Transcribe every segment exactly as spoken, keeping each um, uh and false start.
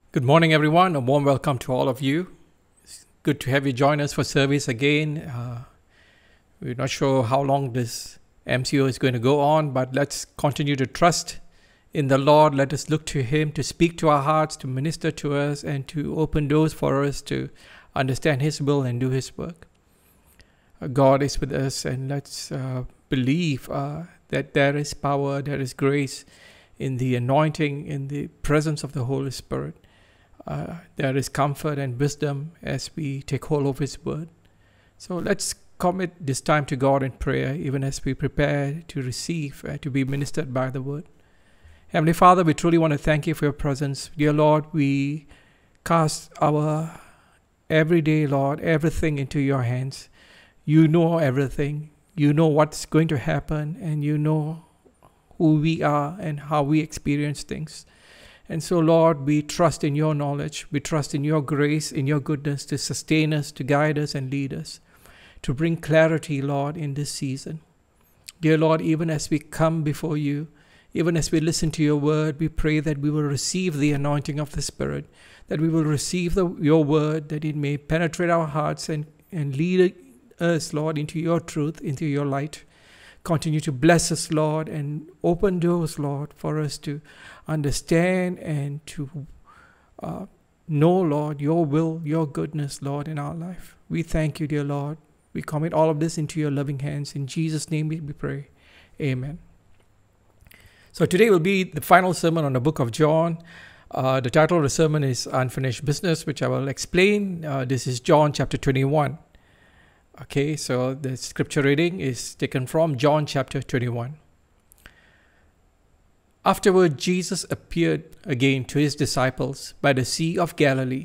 Good morning, everyone. A warm welcome to all of you. It's good to have you join us for service again. Uh, we're not sure how long this M C O is going to go on, but let's continue to trust in the Lord. Let us look to Him to speak to our hearts, to minister to us, and to open doors for us to understand His will and do His work. Uh, God is with us, and let's uh, believe uh, that there is power, there is grace in the anointing, in the presence of the Holy Spirit. Uh, there is comfort and wisdom as we take hold of His word. So let's commit this time to God in prayer, even as we prepare to receive, uh, to be ministered by the word. Heavenly Father, we truly want to thank You for Your presence. Dear Lord, we cast our everyday, Lord, everything into Your hands. You know everything. You know what's going to happen, and You know who we are and how we experience things. And so, Lord, we trust in Your knowledge. We trust in Your grace, in Your goodness to sustain us, to guide us and lead us, to bring clarity, Lord, in this season. Dear Lord, even as we come before You, even as we listen to Your word, we pray that we will receive the anointing of the Spirit, that we will receive the, Your word, that it may penetrate our hearts and, and lead us, Lord, into Your truth, into Your light. Continue to bless us, Lord, and open doors, Lord, for us to understand and to uh, know, Lord, Your will, Your goodness, Lord, in our life. We thank You, dear Lord. We commit all of this into Your loving hands. In Jesus' name we pray. Amen. So today will be the final sermon on the book of John. Uh, the title of the sermon is Unfinished Business, which I will explain. Uh, this is John chapter twenty-one. Okay, so the scripture reading is taken from John chapter twenty-one. Afterward, Jesus appeared again to His disciples by the Sea of Galilee.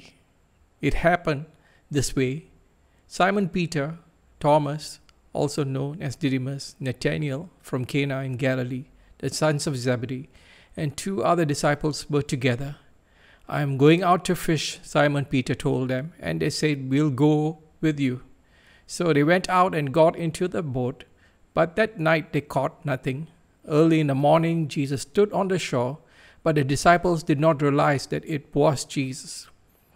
It happened this way. Simon Peter, Thomas, also known as Didymus, Nathanael from Cana in Galilee, the sons of Zebedee, and two other disciples were together. "I am going out to fish," Simon Peter told them, and they said, "We'll go with you." So they went out and got into the boat, but that night they caught nothing. Early in the morning, Jesus stood on the shore, but the disciples did not realize that it was Jesus.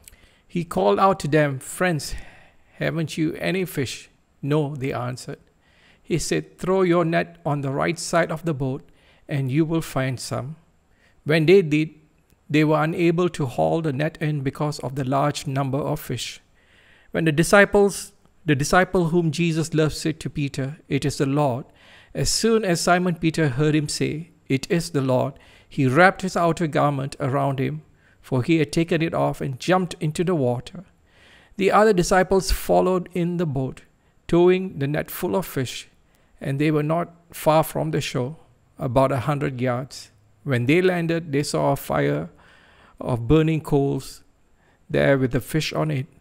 He called out to them, "Friends, haven't you any fish?" "No," they answered. He said, "Throw your net on the right side of the boat, and you will find some." When they did, they were unable to haul the net in because of the large number of fish. When the disciples The disciple whom Jesus loved said to Peter, "It is the Lord." As soon as Simon Peter heard him say, "It is the Lord," he wrapped his outer garment around him, for he had taken it off, and jumped into the water. The other disciples followed in the boat, towing the net full of fish, and they were not far from the shore, about a hundred yards. When they landed, they saw a fire of burning coals there with the fish on it,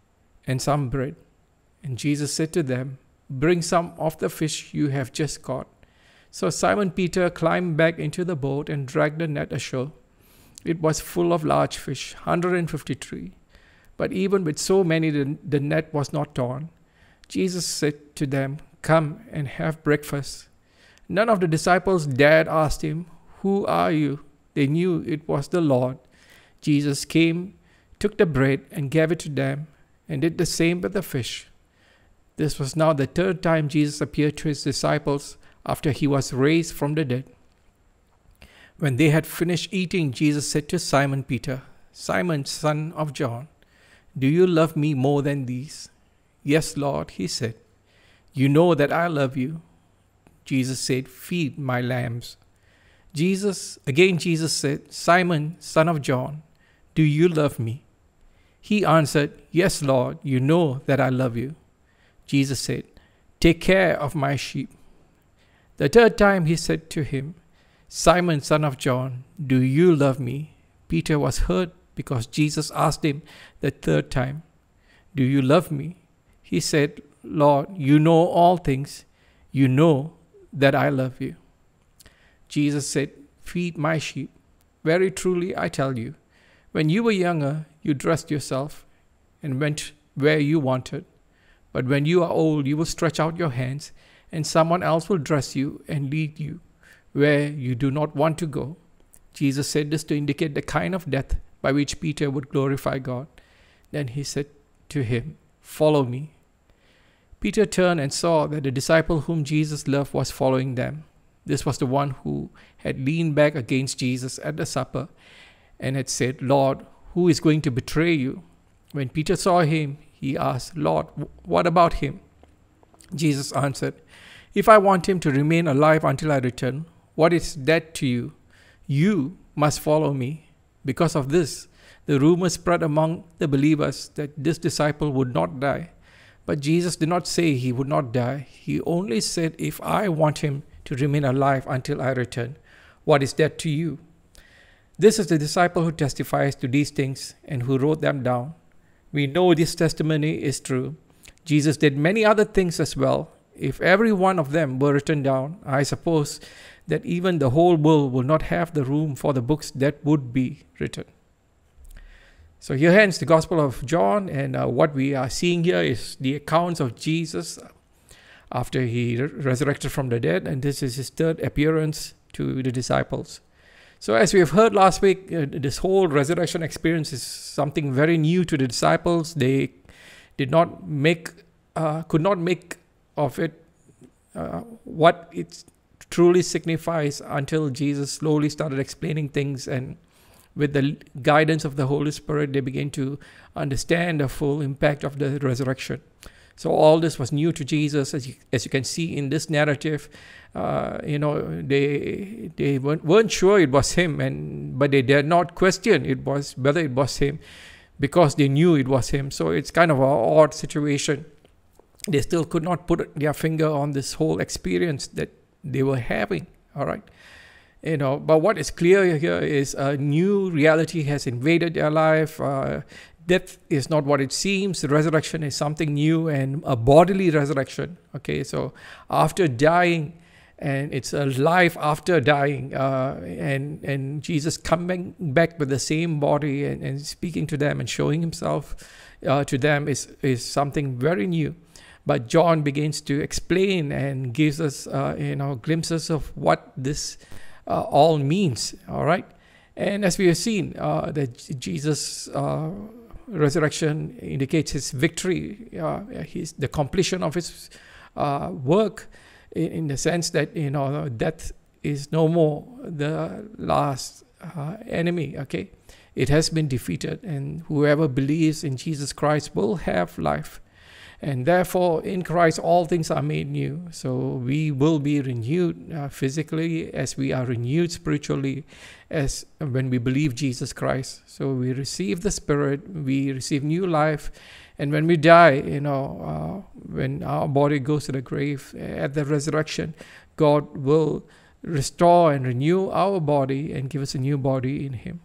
and some bread. And Jesus said to them, "Bring some of the fish you have just caught." So Simon Peter climbed back into the boat and dragged the net ashore. It was full of large fish, one hundred fifty-three. But even with so many, the, the net was not torn. Jesus said to them, "Come and have breakfast." None of the disciples dared ask Him, "Who are you?" They knew it was the Lord. Jesus came, took the bread, and gave it to them, and did the same with the fish. This was now the third time Jesus appeared to His disciples after He was raised from the dead. When they had finished eating, Jesus said to Simon Peter, "Simon, son of John, do you love me more than these?" "Yes, Lord," he said. "You know that I love you." Jesus said, "Feed my lambs." Jesus, again Jesus said, "Simon, son of John, do you love me?" He answered, "Yes, Lord, you know that I love you." Jesus said, "Take care of my sheep." The third time he said to him, "Simon, son of John, do you love me?" Peter was hurt because Jesus asked him the third time, "Do you love me?" He said, "Lord, you know all things. You know that I love you." Jesus said, "Feed my sheep. Very truly I tell you, when you were younger, you dressed yourself and went where you wanted. But when you are old, you will stretch out your hands, and someone else will dress you and lead you where you do not want to go." Jesus said this to indicate the kind of death by which Peter would glorify God. Then he said to him, "Follow me." Peter turned and saw that the disciple whom Jesus loved was following them. This was the one who had leaned back against Jesus at the supper and had said, "Lord, who is going to betray you?" When Peter saw him, he asked, "Lord, what about him?" Jesus answered, "If I want him to remain alive until I return, what is that to you? You must follow me." Because of this, the rumor spread among the believers that this disciple would not die. But Jesus did not say he would not die. He only said, "If I want him to remain alive until I return, what is that to you?" This is the disciple who testifies to these things and who wrote them down. We know this testimony is true. Jesus did many other things as well. If every one of them were written down, I suppose that even the whole world will not have the room for the books that would be written. So here ends the Gospel of John, and uh, what we are seeing here is the accounts of Jesus after he re- resurrected from the dead, and this is his third appearance to the disciples. So as we have heard last week, uh, this whole resurrection experience is something very new to the disciples. They did not make, uh, could not make of it uh, what it truly signifies until Jesus slowly started explaining things, and with the guidance of the Holy Spirit, they began to understand the full impact of the resurrection. So all this was new to Jesus, as you, as you can see in this narrative. Uh, you know, they they weren't, weren't sure it was him, and but they did not question it was whether it was him, because they knew it was him. So it's kind of an odd situation. They still could not put their finger on this whole experience that they were having. All right. You know, but what is clear here is a new reality has invaded their life. Uh, death is not what it seems. The resurrection is something new, and a bodily resurrection. Okay, so after dying, and it's a life after dying, uh, and and Jesus coming back with the same body and, and speaking to them and showing himself uh, to them is is something very new. But John begins to explain and gives us uh, you know glimpses of what this Uh, all means. All right, and as we have seen, uh, that Jesus' uh, resurrection indicates his victory, uh, his the completion of his uh, work, in, in the sense that you know death is no more the last uh, enemy. Okay, it has been defeated, and whoever believes in Jesus Christ will have life. And therefore, in Christ, all things are made new. So we will be renewed uh, physically as we are renewed spiritually as when we believe Jesus Christ. So we receive the Spirit, we receive new life. And when we die, you know, uh, when our body goes to the grave, at the resurrection, God will restore and renew our body and give us a new body in Him.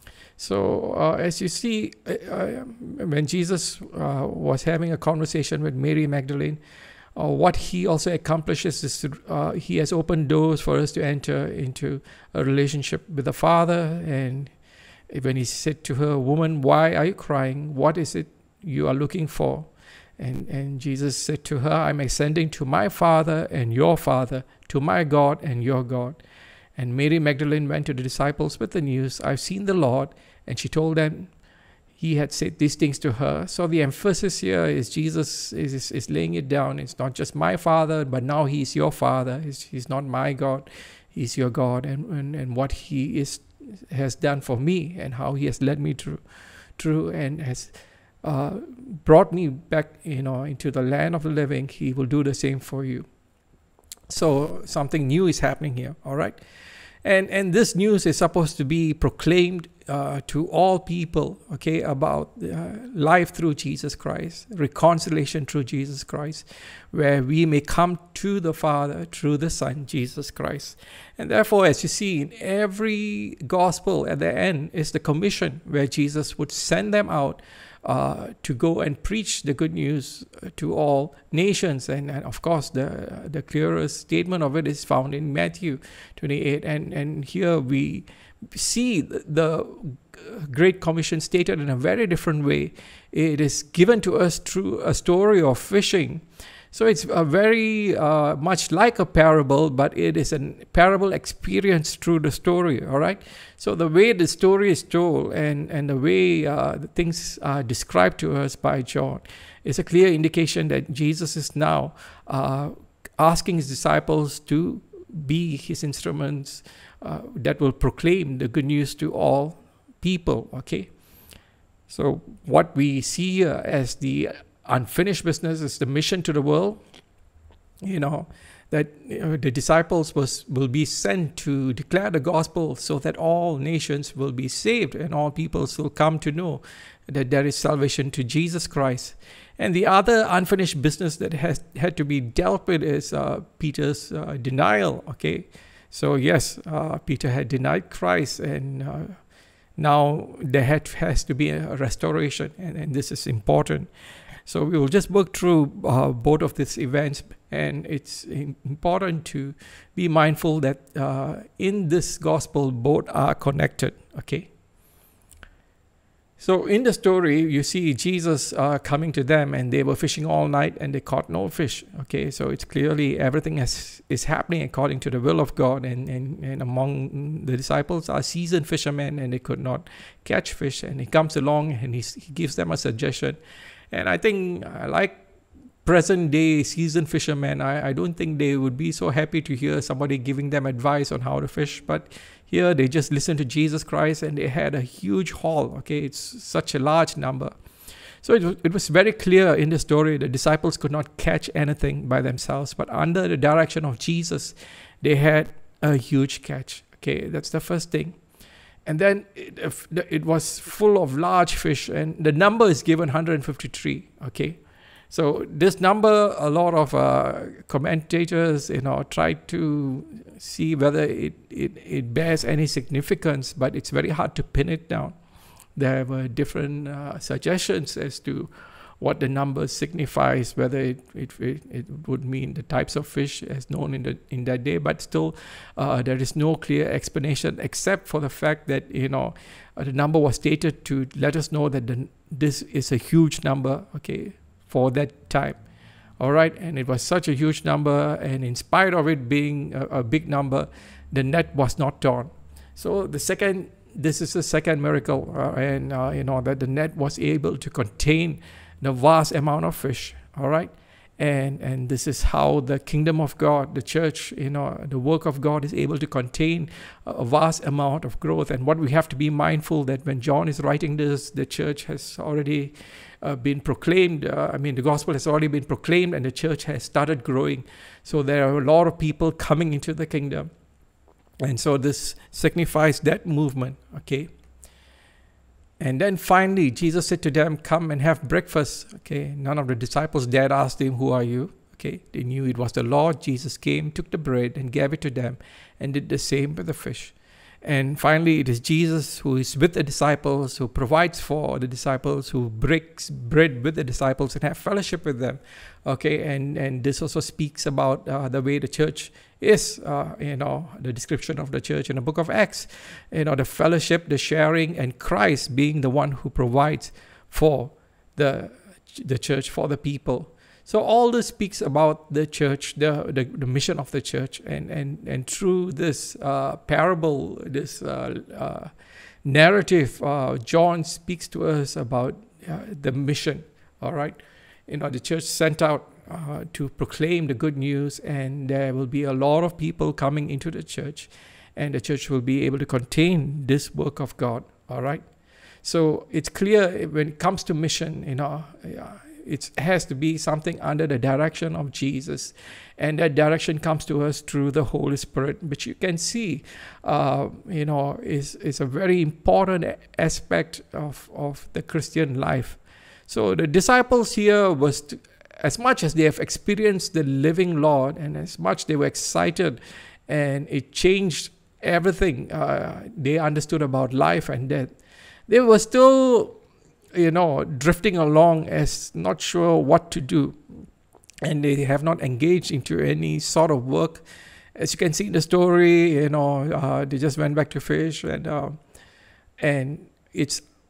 So uh, as you see, uh, when Jesus uh, was having a conversation with Mary Magdalene, uh, what he also accomplishes is uh, he has opened doors for us to enter into a relationship with the Father. And when he said to her, "Woman, why are you crying? What is it you are looking for?" And, and Jesus said to her, "I'm ascending to my Father and your Father, to my God and your God." And Mary Magdalene went to the disciples with the news, "I've seen the Lord." And she told them he had said these things to her. So the emphasis here is Jesus is, is, is laying it down. It's not just my Father, but now he's your Father. He's, he's not my God. He's your God. And, and, and what he is has done for me, and how he has led me through, through and has uh, brought me back, you know, into the land of the living, he will do the same for you. So something new is happening here, all right? And and this news is supposed to be proclaimed uh, to all people, okay, about uh, life through Jesus Christ, reconciliation through Jesus Christ, where we may come to the Father through the Son, Jesus Christ. And therefore, as you see, in every gospel at the end is the commission where Jesus would send them out Uh, to go and preach the good news to all nations. And, and of course, the the clearest statement of it is found in Matthew twenty-eight. And, and here we see the, the Great Commission stated in a very different way. It is given to us through a story of fishing So it's a very uh, much like a parable, but it is a parable experience through the story, all right? So the way the story is told and, and the way uh, the things are described to us by John is a clear indication that Jesus is now uh, asking his disciples to be his instruments uh, that will proclaim the good news to all people, okay? So what we see here as the unfinished business is the mission to the world, you know, that you know, the disciples was, will be sent to declare the gospel so that all nations will be saved and all peoples will come to know that there is salvation to Jesus Christ. And the other unfinished business that has had to be dealt with is uh, Peter's uh, denial, okay? So yes, uh, Peter had denied Christ, and uh, now there had, has to be a restoration, and, and this is important. So we will just work through uh, both of these events, and it's important to be mindful that uh, in this gospel, both are connected, okay? So in the story, you see Jesus uh, coming to them, and they were fishing all night and they caught no fish, okay? So it's clearly everything has, is happening according to the will of God, and, and, and among the disciples are seasoned fishermen, and they could not catch fish, and he comes along and he, he gives them a suggestion. And I think, uh, like present day seasoned fishermen, I, I don't think they would be so happy to hear somebody giving them advice on how to fish. But here they just listened to Jesus Christ, and they had a huge haul. Okay, it's such a large number. So it, it was very clear in the story the disciples could not catch anything by themselves. But under the direction of Jesus, they had a huge catch. Okay, that's the first thing. And then it, it was full of large fish, and the number is given one hundred fifty-three, okay? So this number, a lot of uh, commentators, you know, tried to see whether it, it, it bears any significance, but it's very hard to pin it down. There were different uh, suggestions as to what the number signifies, whether it, it, it, it would mean the types of fish as known in the in that day, but still uh, there is no clear explanation except for the fact that, you know, uh, the number was stated to let us know that the, this is a huge number, okay, for that time. All right, and it was such a huge number, and in spite of it being a, a big number, the net was not torn. So the second, this is the second miracle, uh, and uh, you know, that the net was able to contain the vast amount of fish, all right? And and this is how the kingdom of God, the church, you know, the work of God is able to contain a vast amount of growth. And what we have to be mindful that when John is writing this, the church has already uh, been proclaimed. Uh, I mean, the gospel has already been proclaimed, and the church has started growing. So there are a lot of people coming into the kingdom. And so this signifies that movement, okay? And then finally, Jesus said to them, come and have breakfast. Okay, none of the disciples dared ask him, who are you? Okay, they knew it was the Lord. Jesus came, took the bread and gave it to them, and did the same with the fish. And finally, it is Jesus who is with the disciples, who provides for the disciples, who breaks bread with the disciples and have fellowship with them. Okay, and, and this also speaks about uh, the way the church is, uh, you know, the description of the church in the book of Acts, you know, the fellowship, the sharing, and Christ being the one who provides for the, the church, for the people. So all this speaks about the church, the, the, the mission of the church. And, and, and through this uh, parable, this uh, uh, narrative, uh, John speaks to us about uh, the mission, all right? You know, the church sent out uh, to proclaim the good news, and there will be a lot of people coming into the church, and the church will be able to contain this work of God, all right? So it's clear when it comes to mission, you know, it has to be something under the direction of Jesus, and that direction comes to us through the Holy Spirit, which you can see, uh, you know, is, is a very important aspect of, of the Christian life. So the disciples here was, to, as much as they have experienced the living Lord, and as much they were excited, and it changed everything uh, they understood about life and death, they were still, you know, drifting along as not sure what to do. And they have not engaged into any sort of work. As you can see in the story, you know, uh, they just went back to fish, and uh, and it's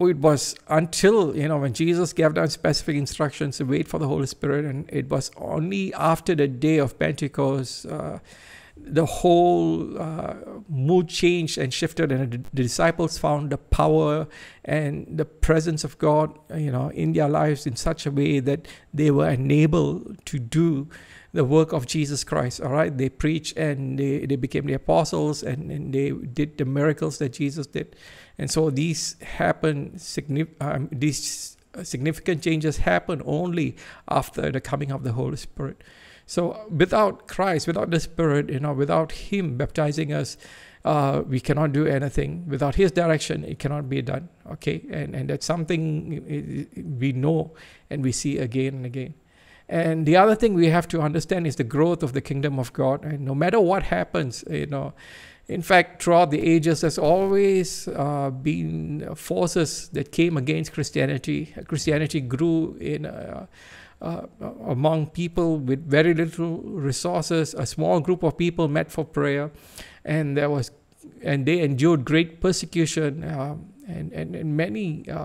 it was until, you know, when Jesus gave down specific instructions to wait for the Holy Spirit, and it was only after the day of Pentecost, uh, the whole uh, mood changed and shifted, and the disciples found the power and the presence of God, you know, in their lives in such a way that they were enabled to do the work of Jesus Christ. All right, they preached and they, they became the apostles, and, and they did the miracles that Jesus did. And so these happen, um, these significant changes happen only after the coming of the Holy Spirit. So without Christ, without the Spirit, you know, without Him baptizing us, uh, we cannot do anything. Without His direction, it cannot be done. Okay, and and that's something we know and we see again and again. And the other thing we have to understand is the growth of the kingdom of God. And no matter what happens, you know, in fact, throughout the ages, there's always uh, been forces that came against Christianity. Christianity grew in. Uh, Uh, among people with very little resources. A small group of people met for prayer, and there was, and they endured great persecution, um, and, and and many uh,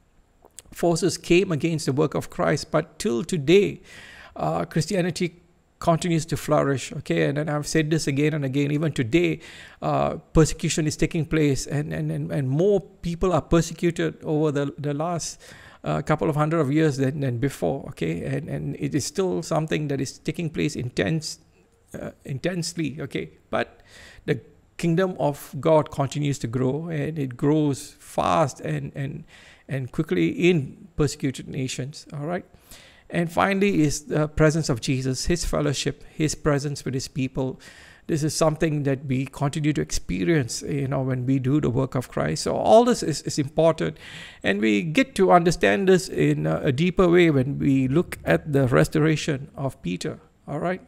forces came against the work of Christ. But till today, uh, Christianity continues to flourish. Okay, and, and I've said this again and again. Even today, uh, persecution is taking place, and and and, and more people are persecuted over the the last a couple of hundred of years than, than before, okay, and and it is still something that is taking place intense, uh, intensely, okay, but the kingdom of God continues to grow, and it grows fast and and and quickly in persecuted nations. All right, and finally is the presence of Jesus, His fellowship, His presence with His people. This is something that we continue to experience, you know, when we do the work of Christ. So all this is, is important. And we get to understand this in a, a deeper way when we look at the restoration of Peter. All right.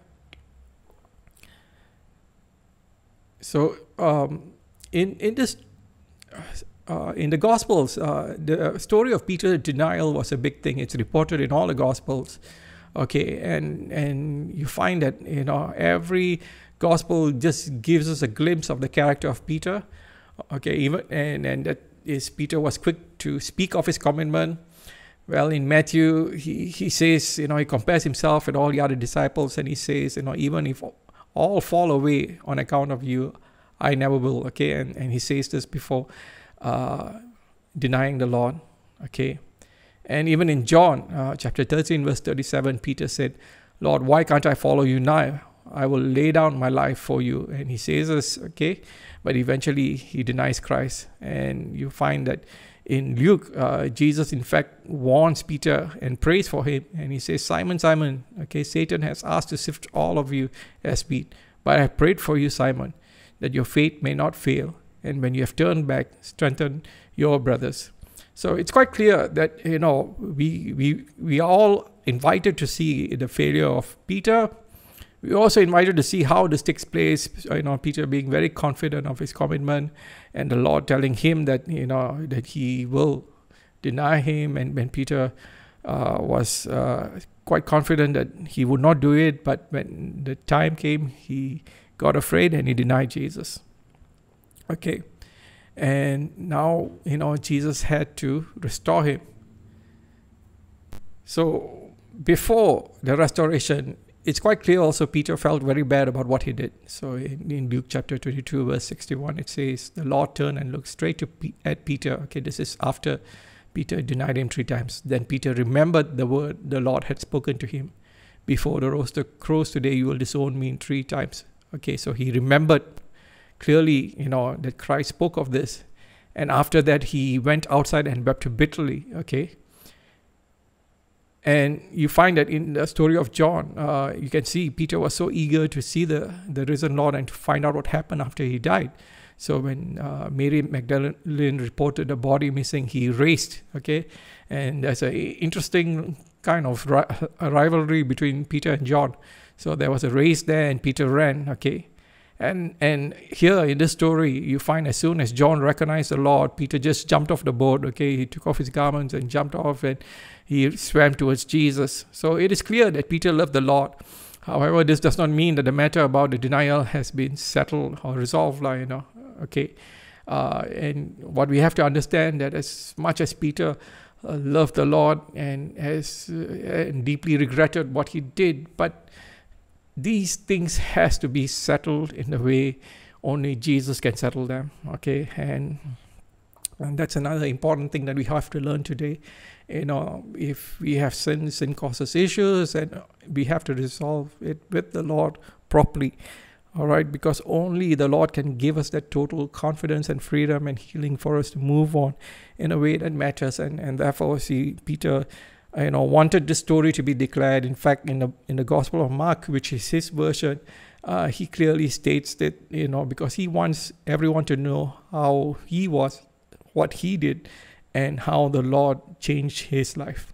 So um, in, in this, uh, in the Gospels, uh, the story of Peter's denial was a big thing. It's reported in all the Gospels. Okay. And, and you find that, you know, every Gospel just gives us a glimpse of the character of Peter, okay, even and and that is Peter was quick to speak of his commitment. Well, in Matthew, he he says, you know, he compares himself with all the other disciples, and he says, you know, even if all fall away on account of you, I never will. Okay, and and he says this before uh, denying the Lord. Okay, and even in John uh, chapter thirteen, verse thirty-seven, Peter said, Lord, why can't I follow you now? I will lay down my life for you. And he says this, okay, but eventually he denies Christ. And you find that in Luke, uh, Jesus in fact warns Peter and prays for him. And he says, Simon, Simon, okay, Satan has asked to sift all of you as wheat. But I prayed for you, Simon, that your faith may not fail. And when you have turned back, strengthen your brothers. So it's quite clear that, you know, we, we, we are all invited to see the failure of Peter. We also invited to see how this takes place, you know, Peter being very confident of his commitment, and the Lord telling him that, you know, that he will deny him. And when Peter uh, was uh, quite confident that he would not do it, but when the time came, he got afraid and he denied Jesus. Okay. And now, you know, Jesus had to restore him. So before the restoration, it's quite clear also Peter felt very bad about what he did. So in, in Luke chapter twenty-two, verse sixty-one, it says, the Lord turned and looked straight to P- at Peter. Okay, this is after Peter denied him three times. Then Peter remembered the word the Lord had spoken to him. Before the rooster crows today, you will disown me in three times. Okay, so he remembered clearly, you know, that Christ spoke of this. And after that, he went outside and wept bitterly. Okay. And you find that in the story of John, uh, you can see Peter was so eager to see the, the risen Lord and to find out what happened after he died. So when uh, Mary Magdalene reported the body missing, he raced, okay? And there's an interesting kind of ri- a rivalry between Peter and John. So there was a race there and Peter ran, okay? And and here in this story, you find as soon as John recognized the Lord, Peter just jumped off the boat, okay? He took off his garments and jumped off and he swam towards Jesus. So it is clear that Peter loved the Lord. However, this does not mean that the matter about the denial has been settled or resolved, like, you know, okay? Uh, and what we have to understand that as much as Peter uh, loved the Lord and has uh, and deeply regretted what he did, but these things has to be settled in the way only Jesus can settle them. Okay, and and that's another important thing that we have to learn today. You know, if we have sin, sin causes issues, and we have to resolve it with the Lord properly. All right, because only the Lord can give us that total confidence and freedom and healing for us to move on in a way that matters. And and therefore, see, Peter, you know, wanted this story to be declared. In fact, in the in the Gospel of Mark, which is his version, uh, he clearly states that, you know, because he wants everyone to know how he was, what he did, and how the Lord changed his life.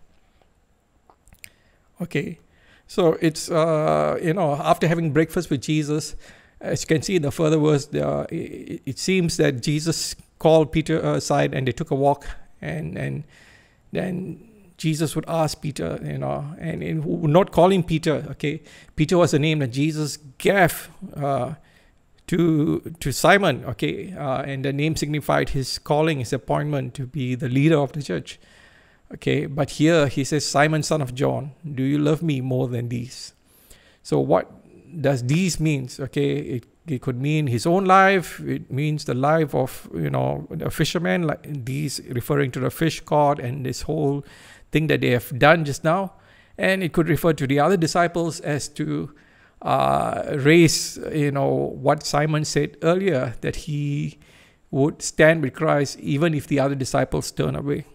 Okay. So it's, uh, you know, after having breakfast with Jesus, as you can see in the further verse, uh, it, it seems that Jesus called Peter aside and they took a walk. And, and then Jesus would ask Peter, you know, and, and not calling Peter, okay. Peter was a name that Jesus gave uh, to to Simon, okay. Uh, and the name signified his calling, his appointment to be the leader of the church. Okay, but here he says, Simon, son of John, do you love me more than these? So what does these means? Okay, it, it could mean his own life. It means the life of, you know, a fisherman, like these referring to the fish caught and this whole thing that they have done just now. And it could refer to the other disciples as to uh, raise, you know, what Simon said earlier, that he would stand with Christ even if the other disciples turn away.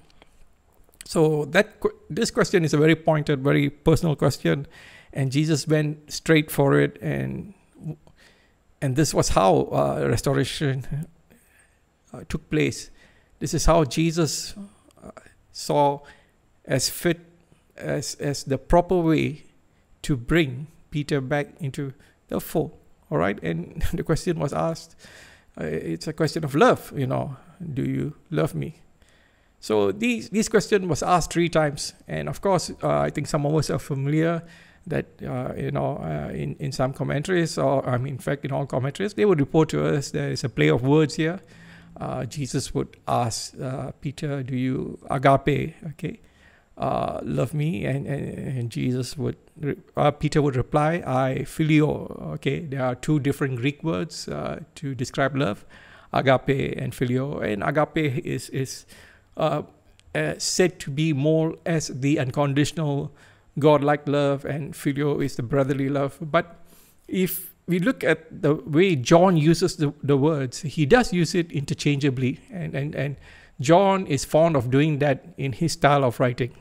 So that this question is a very pointed, very personal question, and Jesus went straight for it, and and this was how uh, restoration uh, took place. This is how Jesus uh, saw as fit, as as the proper way to bring Peter back into the fold. All right, and the question was asked. Uh, it's a question of love. You know, do you love me? So these this question was asked three times, and of course, uh, I think some of us are familiar that uh, you know uh, in in some commentaries, or I mean, in fact, in all commentaries, they would report to us there is a play of words here. Uh, Jesus would ask uh, Peter, "Do you agape? Okay, uh, love me?" And, and and Jesus would uh, Peter would reply, "I phileo." Okay, there are two different Greek words uh, to describe love, agape and phileo, and agape is is Uh, uh, said to be more as the unconditional God-like love, and phileo is the brotherly love. But if we look at the way John uses the, the words, he does use it interchangeably, and, and, and John is fond of doing that in his style of writing.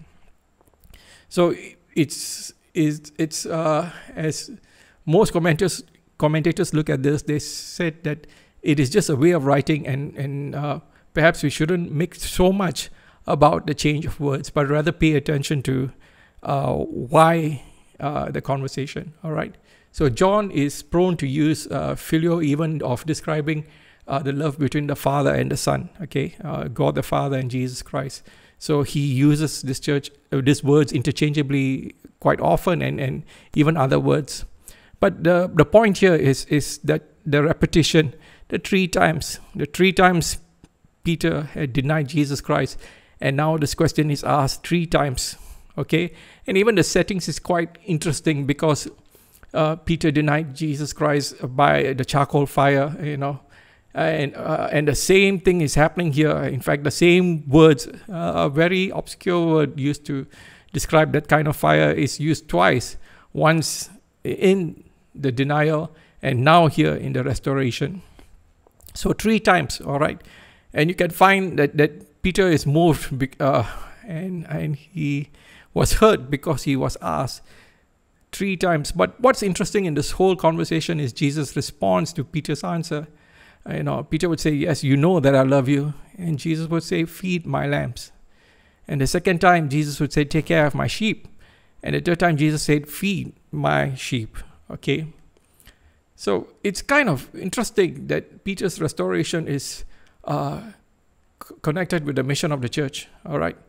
So it's it's, it's uh, as most commentators commentators look at this, they said that it is just a way of writing, and and uh, perhaps we shouldn't make so much about the change of words, but rather pay attention to uh, why uh, the conversation. All right. So John is prone to use uh, phileo even of describing uh, the love between the Father and the Son. Okay, uh, God the Father and Jesus Christ. So he uses this church uh, these words interchangeably quite often, and and even other words. But the the point here is is that the repetition, the three times, the three times. Peter had denied Jesus Christ, and now this question is asked three times. Okay, and even the settings is quite interesting, because uh, Peter denied Jesus Christ by the charcoal fire, you know, and uh, and the same thing is happening here. In fact, the same words, uh, a very obscure word used to describe that kind of fire, is used twice. Once in the denial, and now here in the restoration. So three times. All right. And you can find that, that Peter is moved uh, and, and he was hurt because he was asked three times. But what's interesting in this whole conversation is Jesus' response to Peter's answer. Uh, you know, Peter would say, "Yes, you know that I love you." And Jesus would say, "Feed my lambs." And the second time, Jesus would say, "Take care of my sheep." And the third time, Jesus said, "Feed my sheep." Okay. So it's kind of interesting that Peter's restoration is Uh, c- connected with the mission of the church. All right,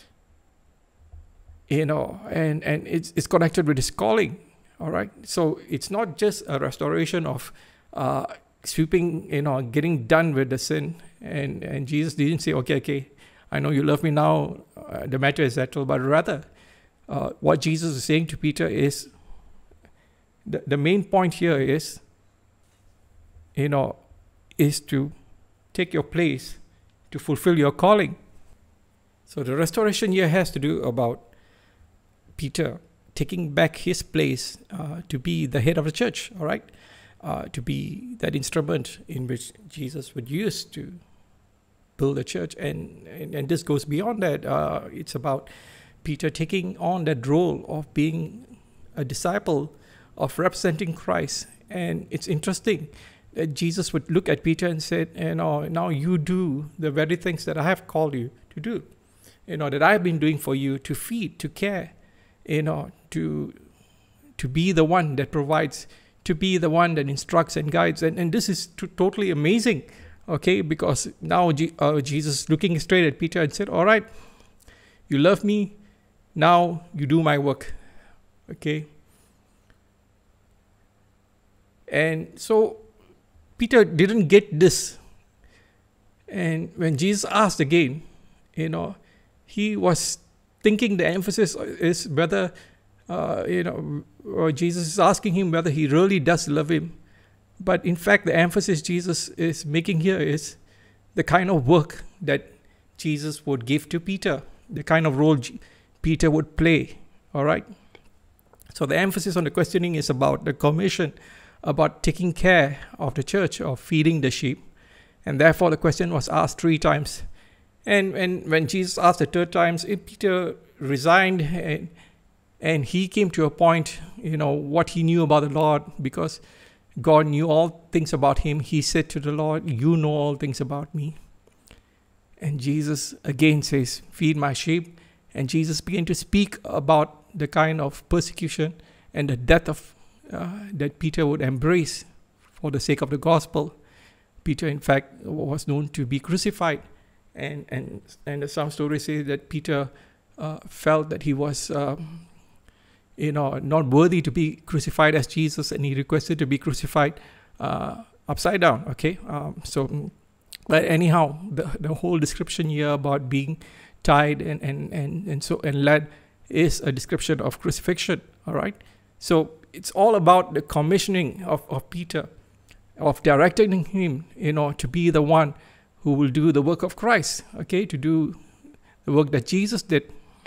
you know, and and it's it's connected with his calling. All right, so it's not just a restoration of uh, sweeping, you know, getting done with the sin. And, and Jesus didn't say, okay, okay, I know you love me now, uh, the matter is settled. But rather, uh, what Jesus is saying to Peter is, the, the main point here is, you know, is to take your place, to fulfill your calling. So the restoration here has to do about Peter taking back his place uh, to be the head of the church, all right? Uh, to be that instrument in which Jesus would use to build a church. And, and, and this goes beyond that. Uh, it's about Peter taking on that role of being a disciple, of representing Christ. And it's interesting that Jesus would look at Peter and said, you know, now you do the very things that I have called you to do, you know, that I've been doing for you, to feed, to care, you know, to to be the one that provides, to be the one that instructs and guides. And, and this is t- totally amazing, okay, because now G- uh, Jesus looking straight at Peter and said, all right, you love me, now you do my work, okay. And so Peter didn't get this. And when Jesus asked again, you know, he was thinking the emphasis is whether, uh, you know, or Jesus is asking him whether he really does love him. But in fact, the emphasis Jesus is making here is the kind of work that Jesus would give to Peter, the kind of role G- Peter would play, all right? So the emphasis on the questioning is about the commission, about taking care of the church, of feeding the sheep. And therefore, the question was asked three times. And, and when Jesus asked the third time, Peter resigned, and, and he came to a point, you know, what he knew about the Lord, because God knew all things about him. He said to the Lord, you know all things about me. And Jesus again says, feed my sheep. And Jesus began to speak about the kind of persecution and the death of uh, that Peter would embrace for the sake of the gospel. Peter, in fact, was known to be crucified. And and and some stories say that Peter uh, felt that he was, um, you know, not worthy to be crucified as Jesus, and he requested to be crucified uh, upside down. Okay, um, so, but anyhow, the the whole description here about being tied and and and and so and led is a description of crucifixion. All right, so it's all about the commissioning of of Peter, of directing him, you know, to be the one who will do the work of Christ, okay, to do the work that Jesus did.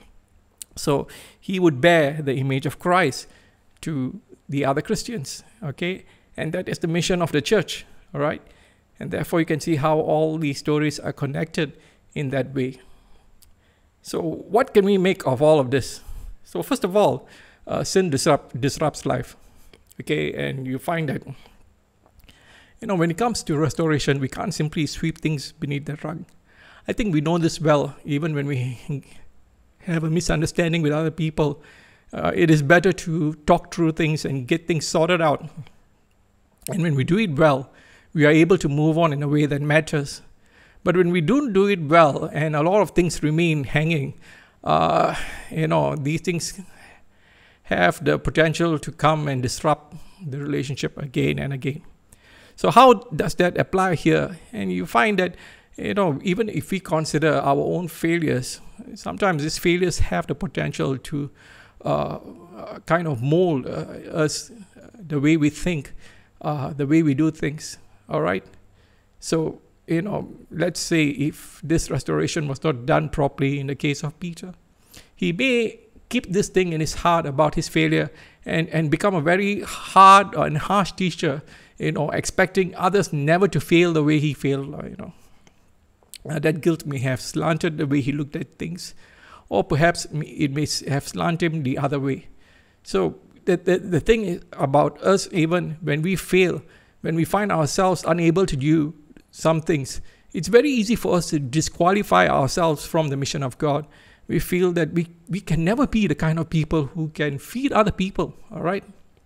So he would bear the image of Christ to the other Christians, okay, and that is the mission of the church, all right, and therefore you can see how all these stories are connected in that way. So what can we make of all of this? So first of all, uh, sin disrupt, disrupts life, okay, and you find that, you know, when it comes to restoration, we can't simply sweep things beneath the rug. I think we know this well, even when we have a misunderstanding with other people. Uh, it is better to talk through things and get things sorted out. And when we do it well, we are able to move on in a way that matters. But when we don't do it well and a lot of things remain hanging, uh, you know, these things have the potential to come and disrupt the relationship again and again. So how does that apply here? And you find that, you know, even if we consider our own failures, sometimes these failures have the potential to uh, kind of mold uh, us, the way we think, uh, the way we do things, all right? So, you know, let's say if this restoration was not done properly in the case of Peter, he may keep this thing in his heart about his failure and, and become a very hard and harsh teacher, you know, expecting others never to fail the way he failed, you know. Uh, that guilt may have slanted the way he looked at things, or perhaps it may have slanted him the other way. So the, the, the thing is about us, even when we fail, when we find ourselves unable to do some things, it's very easy for us to disqualify ourselves from the mission of God. We feel that we, we can never be the kind of people who can feed other people, all right?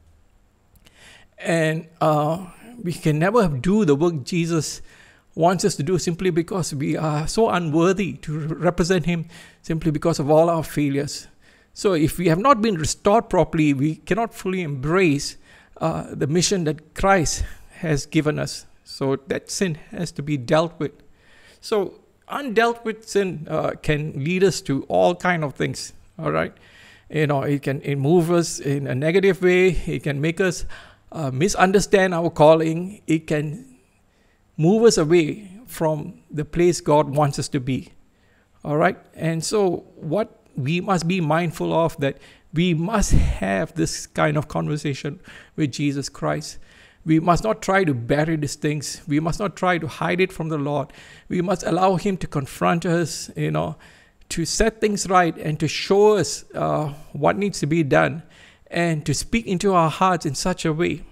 And uh, we can never do the work Jesus wants us to do simply because we are so unworthy to represent him, simply because of all our failures. So if we have not been restored properly, we cannot fully embrace uh, the mission that Christ has given us. So that sin has to be dealt with. So undealt with sin uh, can lead us to all kind of things. All right, you know, it can it move us in a negative way. It can make us uh, misunderstand our calling. It can move us away from the place God wants us to be. All right, and so what we must be mindful of, that we must have this kind of conversation with Jesus Christ. We must not try to bury these things. We must not try to hide it from the Lord. We must allow Him to confront us, you know, to set things right and to show us uh, what needs to be done, and to speak into our hearts in such a way.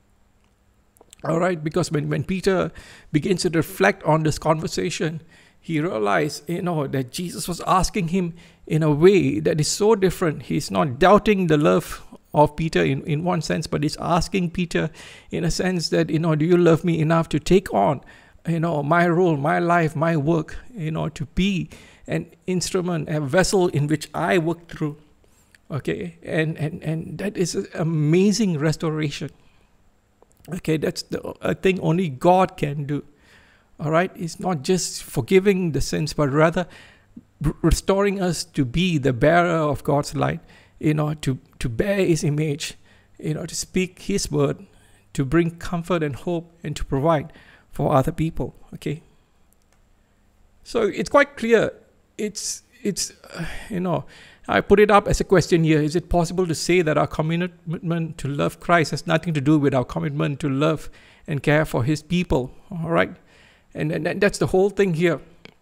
All right, because when, when Peter begins to reflect on this conversation, he realized, you know, that Jesus was asking him in a way that is so different. He's not doubting the love of Peter in, in one sense, but he's asking Peter in a sense that, you know, do you love me enough to take on, you know, my role, my life, my work, you know, to be an instrument, a vessel in which I work through. Okay, and and and that is an amazing restoration. Okay, that's the a thing only God can do. All right, it's not just forgiving the sins, but rather restoring us to be the bearer of God's light, you know, to, to bear His image, you know, to speak His word, to bring comfort and hope, and to provide for other people. Okay, so it's quite clear. It's it's uh, you know, I put it up as a question here. Is it possible to say that our commitment to love Christ has nothing to do with our commitment to love and care for His people? All right, and and that's the whole thing here.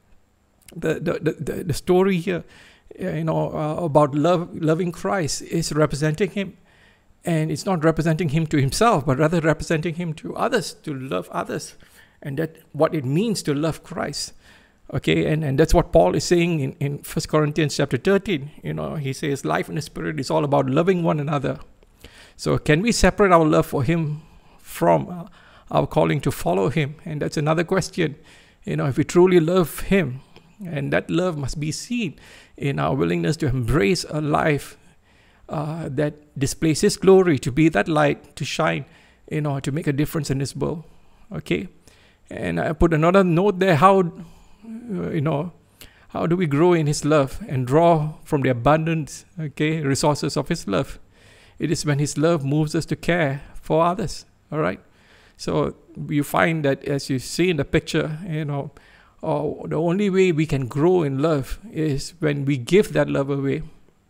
The the the, the story here, you know, uh, about love, loving Christ is representing Him, and it's not representing Him to Himself, but rather representing Him to others, to love others, and that what it means to love Christ. Okay, and, and that's what Paul is saying in, in First Corinthians chapter thirteen. You know, he says life in the Spirit is all about loving one another. So can we separate our love for Him from uh, our calling to follow Him? And that's another question. You know, if we truly love Him, and that love must be seen in our willingness to embrace a life uh, that displays His glory, to be that light, to shine, you know, to make a difference in this world. Okay, and I put another note there, how, you know, how do we grow in His love and draw from the abundant, okay, resources of His love? It is when His love moves us to care for others. All right, so you find that, as you see in the picture, you know, oh, the only way we can grow in love is when we give that love away,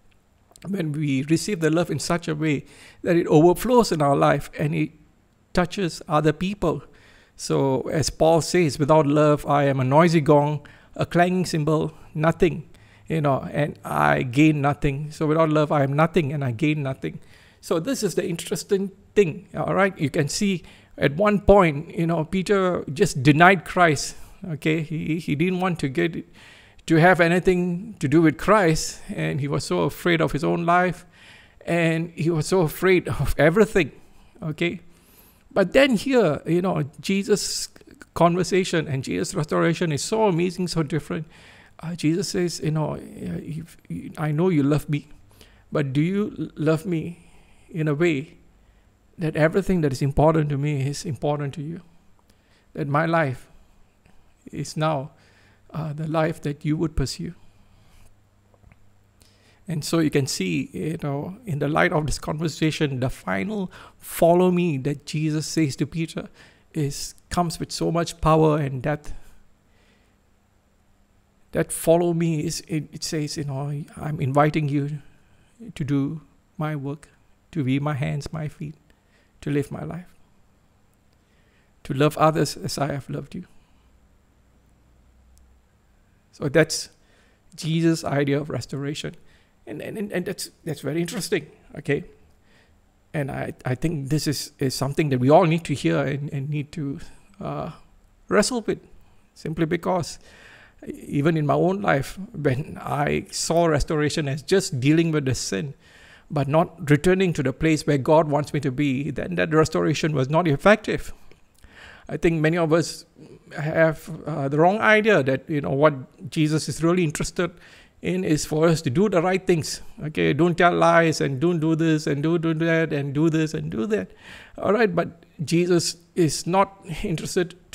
when we receive the love in such a way that it overflows in our life and it touches other people. So as Paul says, without love, I am a noisy gong, a clanging cymbal, nothing, you know, and I gain nothing. So without love, I am nothing and I gain nothing. So this is the interesting thing, all right? You can see at one point, you know, Peter just denied Christ. Okay, he, he didn't want to get to have anything to do with Christ, and he was so afraid of his own life, and he was so afraid of everything. Okay, but then here, you know, Jesus' conversation and Jesus' restoration is so amazing, so different. Uh, Jesus says, you know, if, I know you love me, but do you love me in a way that everything that is important to me is important to you? That my life is now uh, the life that you would pursue. And so you can see, you know, in the light of this conversation, the final follow me that Jesus says to Peter is comes with so much power and depth. That follow me is, it, it says, you know, I'm inviting you to do my work, to be my hands, my feet, to live my life, to love others as I have loved you. So that's Jesus' idea of restoration. And, and, and that's that's very interesting, okay? And I, I think this is, is something that we all need to hear and, and need to uh, wrestle with, simply because even in my own life, when I saw restoration as just dealing with the sin, but not returning to the place where God wants me to be, then that restoration was not effective. I think many of us have uh, the wrong idea that, you know, what Jesus is really interested in is for us to do the right things. Okay, don't tell lies and don't do this and do, do that and do this and do that. All right, but Jesus is not interested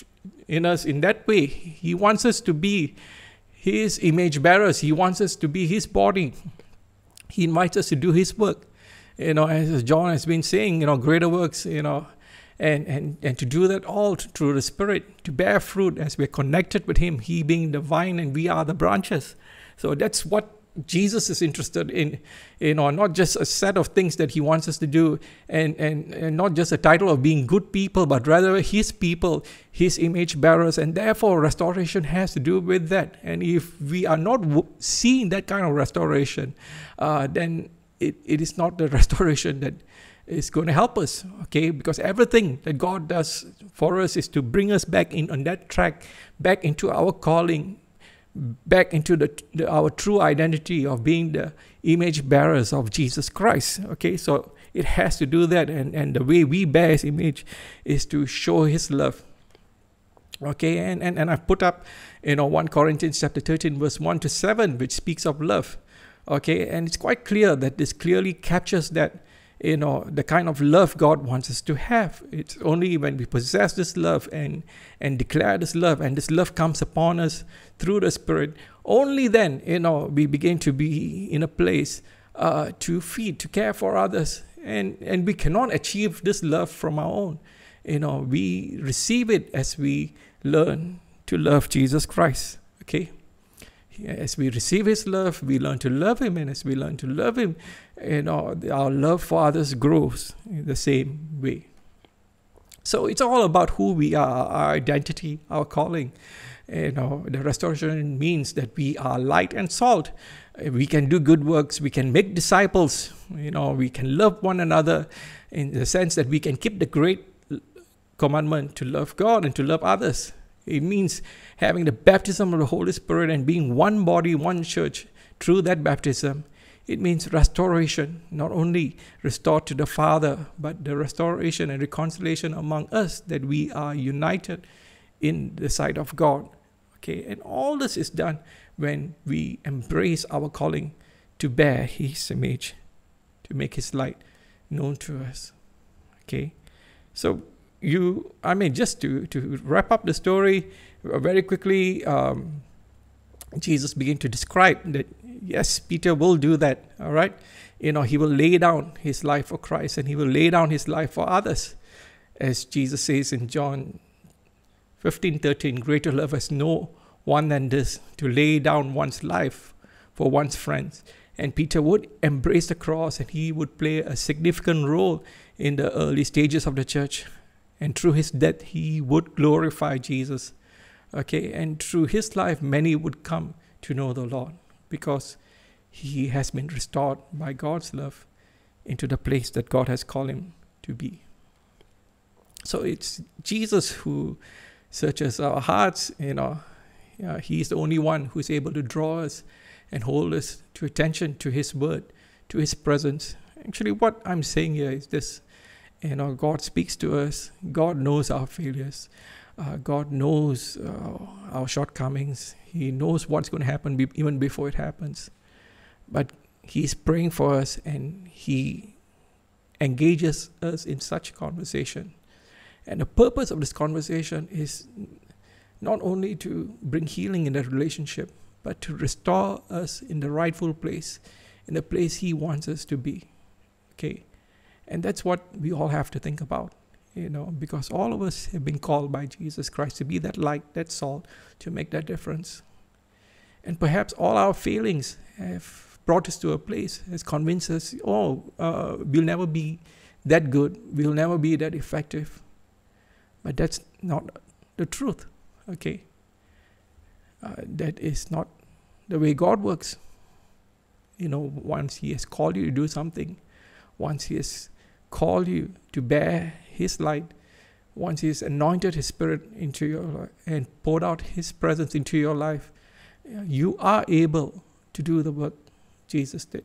in us in that way. He wants us to be his image bearers. He wants us to be his body. He invites us to do his work. You know, as John has been saying, you know, greater works, you know, and, and, and to do that all through the Spirit, to bear fruit as we're connected with him, he being the vine and we are the branches. So that's what Jesus is interested in, you know, not just a set of things that he wants us to do, and, and, and not just a title of being good people, but rather his people, his image bearers, and therefore restoration has to do with that. And if we are not w- seeing that kind of restoration, uh, then it, it is not the restoration that is going to help us, okay? Because everything that God does for us is to bring us back in on that track, back into our calling, back into the, the our true identity of being the image bearers of Jesus Christ. Okay, so it has to do that, and, and the way we bear his image is to show his love. Okay, and, and, and I've put up, you know, First Corinthians chapter thirteen, verse one to seven, which speaks of love. Okay, and it's quite clear that this clearly captures that, you know, the kind of love God wants us to have. It's only when we possess this love and and declare this love, and this love comes upon us through the Spirit, only then, you know, we begin to be in a place uh, to feed, to care for others. And, and we cannot achieve this love from our own. You know, we receive it as we learn to love Jesus Christ. Okay? As we receive his love, we learn to love him, and as we learn to love him, you know, our love for others grows in the same way. So it's all about who we are, our identity, our calling. You know, the restoration means that we are light and salt. We can do good works. We can make disciples. You know, we can love one another in the sense that we can keep the great commandment to love God and to love others. It means having the baptism of the Holy Spirit and being one body, one church through that baptism. It means restoration, not only restored to the Father, but the restoration and reconciliation among us, that we are united in the sight of God. Okay, and all this is done when we embrace our calling to bear his image, to make his light known to us. Okay, so you, I mean, just to, to wrap up the story uh, very quickly, um, Jesus began to describe that, yes, Peter will do that, all right? You know, he will lay down his life for Christ, and he will lay down his life for others. As Jesus says in John fifteen thirteen, greater love has no one than this, to lay down one's life for one's friends. And Peter would embrace the cross, and he would play a significant role in the early stages of the church. And through his death, he would glorify Jesus. Okay, and through his life, many would come to know the Lord, because he has been restored by God's love into the place that God has called him to be. So it's Jesus who searches our hearts. You know, yeah, he's the only one who's able to draw us and hold us to attention to his word, to his presence. Actually, what I'm saying here is this. You know, God speaks to us. God knows our failures. Uh, God knows uh, our shortcomings. He knows what's going to happen be- even before it happens. But he's praying for us, and he engages us in such conversation. And the purpose of this conversation is not only to bring healing in that relationship, but to restore us in the rightful place, in the place he wants us to be. Okay? And that's what we all have to think about, you know, because all of us have been called by Jesus Christ to be that light, that salt, to make that difference. And perhaps all our failings have brought us to a place, has convinced us, oh, uh, we'll never be that good, we'll never be that effective. But that's not the truth, okay? Uh, that is not the way God works. You know, once he has called you to do something, once he has called you to bear his light, once he has anointed his Spirit into your life and poured out his presence into your life, you are able to do the work Jesus did.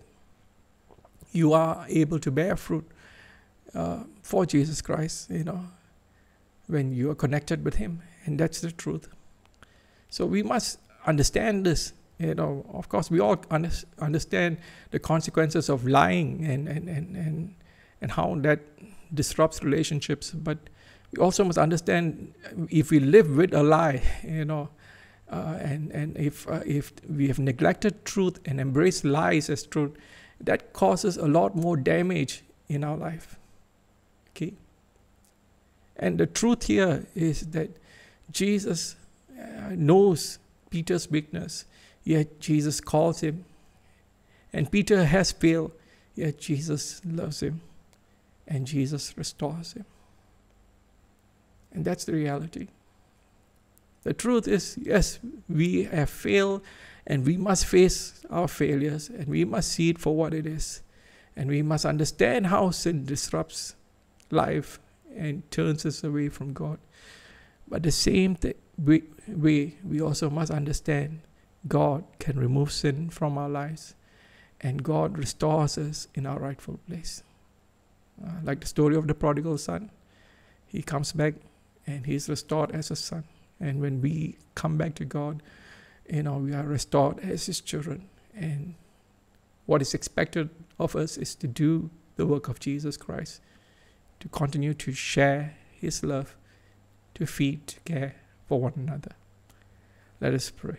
You are able to bear fruit uh, for Jesus Christ, you know, when you are connected with him. And that's the truth. So we must understand this. You know, of course, we all under, understand the consequences of lying and, and, and, and, and how that disrupts relationships. But We also must understand, if we live with a lie, you know, uh, and and if uh, if we have neglected truth and embraced lies as truth, that causes a lot more damage in our life. Okay. And the truth here is that Jesus uh, knows Peter's weakness, yet Jesus calls him. And Peter has failed, yet Jesus loves him, and Jesus restores him. And that's the reality. The truth is, yes, we have failed, and we must face our failures, and we must see it for what it is. And we must understand how sin disrupts life and turns us away from God. But the same th- way, way, we also must understand God can remove sin from our lives, and God restores us in our rightful place. Uh, like the story of the prodigal son, he comes back and he's restored as a son. And when we come back to God, you know, we are restored as his children. And what is expected of us is to do the work of Jesus Christ, to continue to share his love, to feed, to care for one another. Let us pray.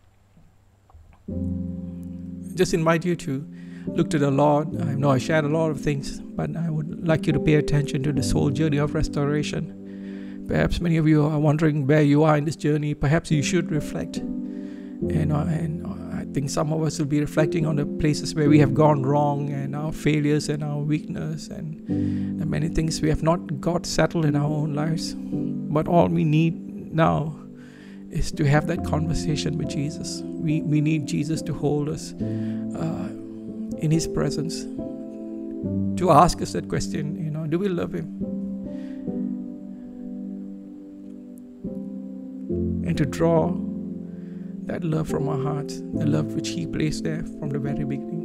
Just invite you to look to the Lord. I know I shared a lot of things, but I would like you to pay attention to this whole journey of restoration. Perhaps many of you are wondering where you are in this journey. Perhaps you should reflect. And, uh, and uh, I think some of us will be reflecting on the places where we have gone wrong, and our failures and our weakness, and the many things we have not got settled in our own lives. But all we need now is to have that conversation with Jesus. We, we need Jesus to hold us uh, in his presence, to ask us that question, you know, do we love him? And to draw that love from our hearts, the love which he placed there from the very beginning.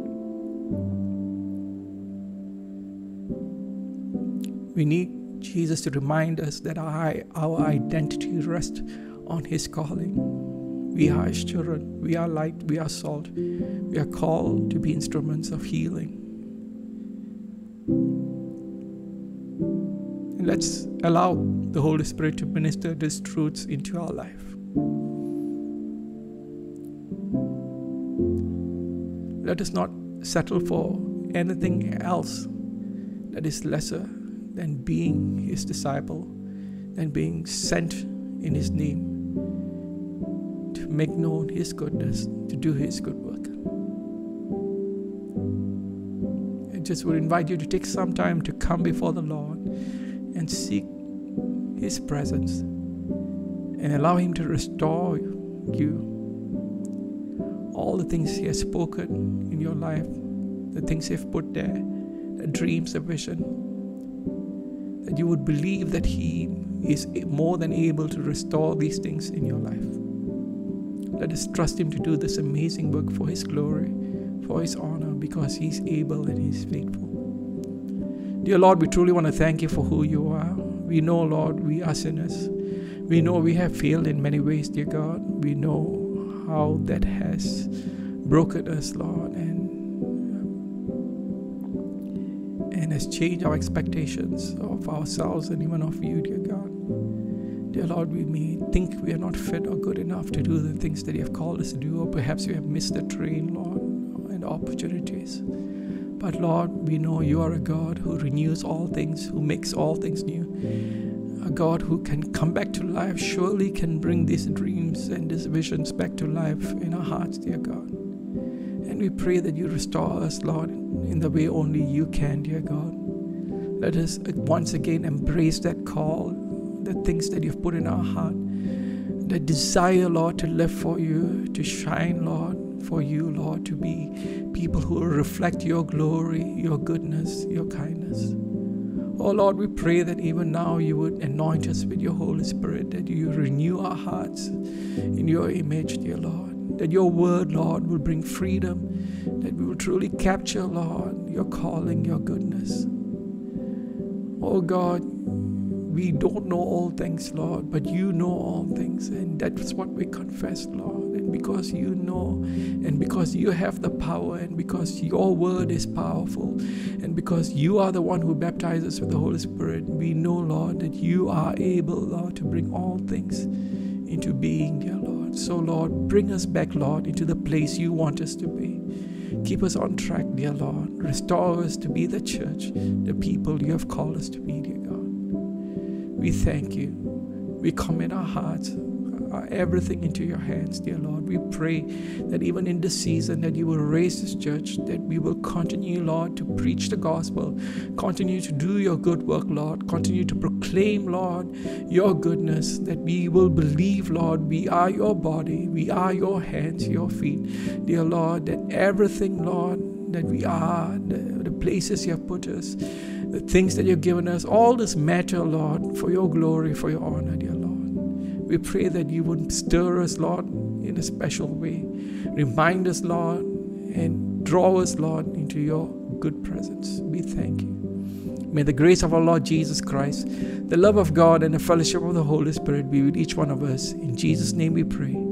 We need Jesus to remind us that our, our identity rests on his calling. We are his children. We are light. We are salt. We are called to be instruments of healing. And let's allow the Holy Spirit to minister these truths into our life. Let us not settle for anything else that is lesser than being his disciple, than being sent in his name to make known his goodness, to do his good work. I just would invite you to take some time to come before the Lord and seek his presence and allow him to restore you. All the things he has spoken in your life, the things he has put there, the dreams, the vision, that you would believe that he is more than able to restore these things in your life. Let us trust him to do this amazing work for his glory, for his honor, because he's able and he's faithful. Dear Lord, we truly want to thank you for who you are. We know, Lord, we are sinners. We know we have failed in many ways, dear God. We know how that has broken us, Lord, and and has changed our expectations of ourselves and even of you, dear God. Dear Lord, we may think we are not fit or good enough to do the things that you have called us to do, or perhaps we have missed the train, Lord, and opportunities. But Lord, we know you are a God who renews all things, who makes all things new. A God who can come back to life, surely can bring these dreams and these visions back to life in our hearts, dear God. And we pray that you restore us, Lord, in the way only you can, dear God. Let us once again embrace that call, the things that you've put in our heart, the desire, Lord, to live for you, to shine, Lord, for you, Lord, to be people who reflect your glory, your goodness, your kindness. Oh Lord, we pray that even now you would anoint us with your Holy Spirit, that you renew our hearts in your image, dear Lord. That your word, Lord, will bring freedom, that we will truly capture, Lord, your calling, your goodness. Oh God, we don't know all things, Lord, but you know all things, and that's what we confess, Lord. And and because you know, and because you have the power, and because your word is powerful, and because you are the one who baptizes with the Holy Spirit, we know, Lord, that you are able, Lord, to bring all things into being, dear Lord. So, Lord, bring us back, Lord, into the place you want us to be. Keep us on track, dear Lord. Restore us to be the church, the people you have called us to be, dear God. We thank you. We commit our hearts, our everything into your hands, dear Lord. We pray that even in this season that you will raise this church, that we will continue, Lord, to preach the gospel, continue to do your good work, Lord, continue to proclaim, Lord, your goodness, that we will believe, Lord, we are your body, we are your hands, your feet, dear Lord, that everything, Lord, that we are, the, the places you have put us, the things that you've given us, all this matter, Lord, for your glory, for your honor, dear Lord. We pray that you would stir us, Lord, in a special way. Remind us, Lord, and draw us, Lord, into your good presence. We thank you. May the grace of our Lord Jesus Christ, the love of God, and the fellowship of the Holy Spirit be with each one of us. In Jesus' name we pray.